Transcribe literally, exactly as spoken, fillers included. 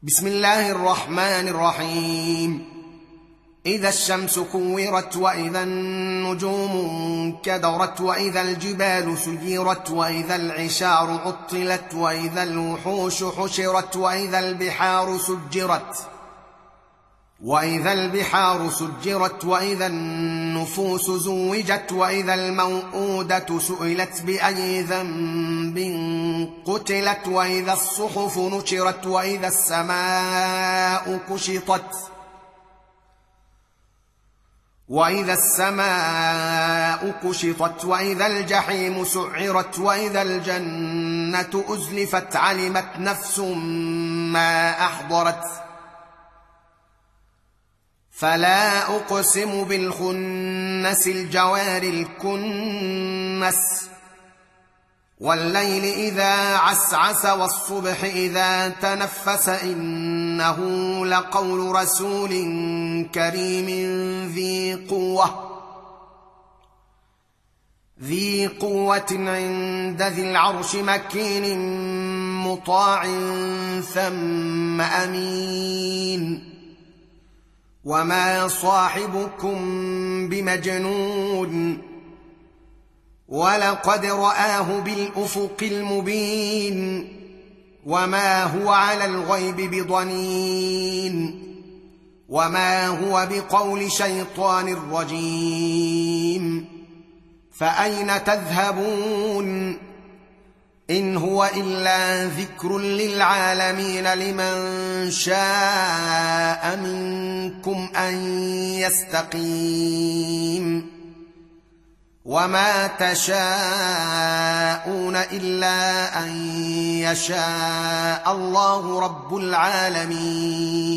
بسم الله الرحمن الرحيم. إذا الشمس كورت، وإذا النجوم كدرت، وإذا الجبال سيرت، وإذا العشار عطلت، وإذا الوحوش حشرت، وإذا البحار سجرت وإذا البحار سجرت وإذا النفوس زوجت، وإذا الموءودة سئلت بأي ذنب قتلت، وإذا الصحف نشرت، وإذا السماء كشطت وإذا السماء كشطت وإذا الجحيم سعرت، وإذا الجنة أزلفت، علمت نفس ما أحضرت. فلا أقسم بالخنس، الجوار الكنس، والليل إذا عسعس، والصبح إذا تنفس، إنه لقول رسول كريم ذي قوة ذي قوة عند ذي العرش، مكين مطاع ثم أمين. وما صاحبكم بمجنون، ولقد رآه بالأفق المبين، وما هو على الغيب بضنين، وما هو بقول شيطان رجيم. فأين تذهبون؟ إن هو إلا ذكر للعالمين، لمن شاء منكم أن يستقيم. وما تشاءون إلا أن يشاء الله رب العالمين.